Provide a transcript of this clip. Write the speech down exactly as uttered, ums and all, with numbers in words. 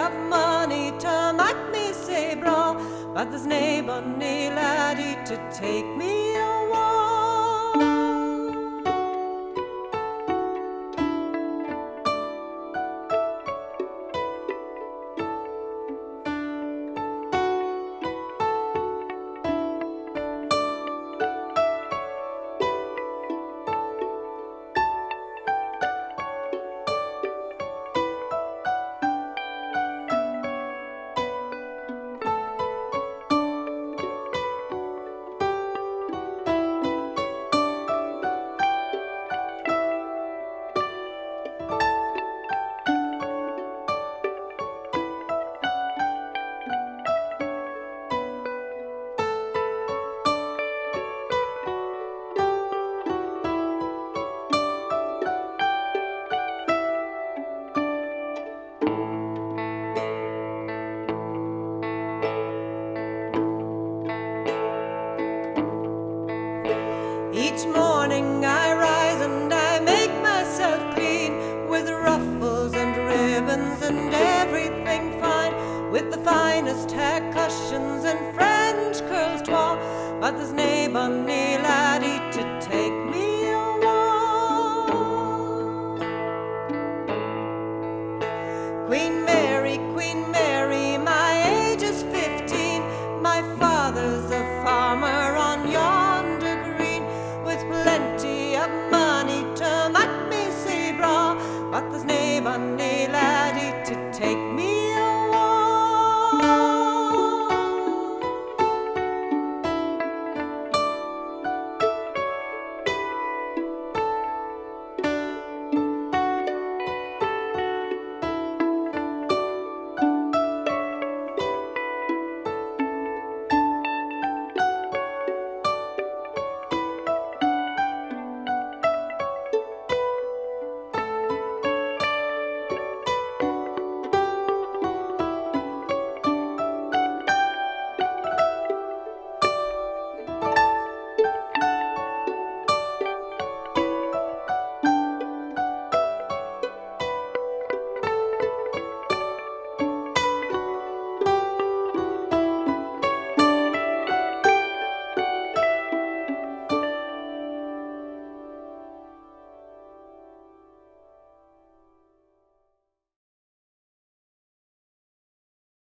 of money to make me say bra, but there's nae bonny laddie to take me away. Each morning I rise and I make myself clean, with ruffles and ribbons and everything fine, with the finest hair cushions and French curls twa, but there's nae bonny laddie to take me away. Queen Mary, Queen Mary, my age is fifteen, my father's a farmer on yonder green, with plenty of money to make me say bra, but there's nae bonny